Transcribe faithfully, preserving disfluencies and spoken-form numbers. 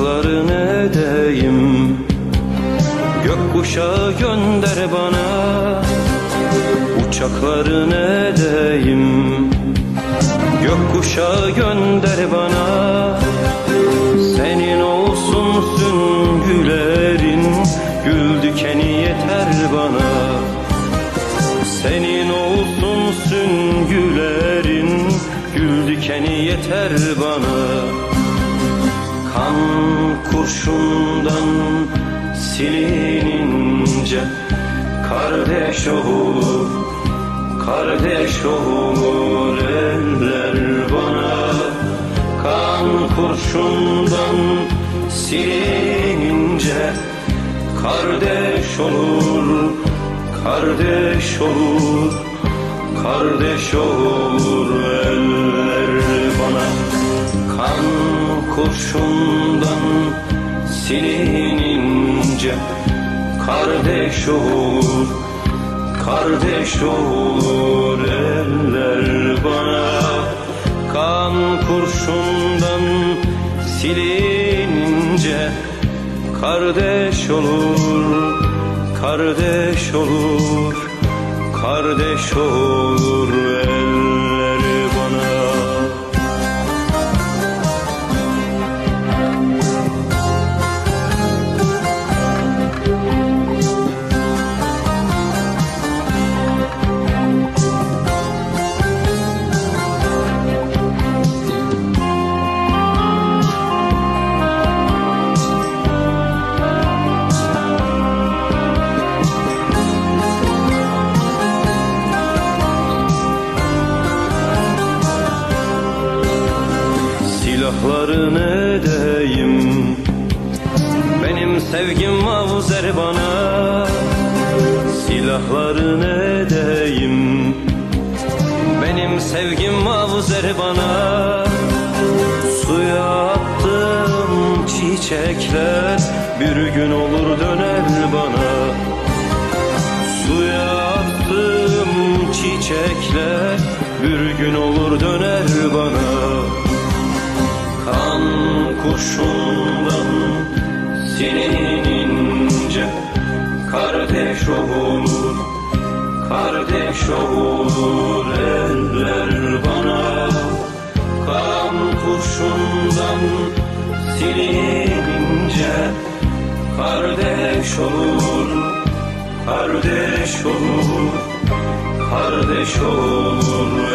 Uçakları edeyim, gökkuşağı gönder bana. Uçakları edeyim, gökkuşağı gönder bana. Senin olsun süngülerin, gül dikeni yeter bana. Senin olsun süngülerin, gül dikeni yeter bana. Kan kurşundan silinince kardeş olur, kardeş olur eller bana. Kan kurşundan silinince kardeş olur, kardeş olur, kardeş olur eller bana. Kan kurşundan silinince kardeş olur, kardeş olur eller bana. Kan kurşundan silinince kardeş olur, kardeş olur, kardeş olur eller bana. Silahlarını edeyim, benim sevgim mavzer bana. Silahlarını edeyim, benim sevgim mavzer bana. Suya attım çiçekler, bir gün olur döner bana. Suya attım çiçekler, bir gün olur döner bana. Kan kurşundan silinince kardeş olur, kardeş olur eller bana. Kan kurşundan silinince kardeş olur, kardeş olur, kardeş olur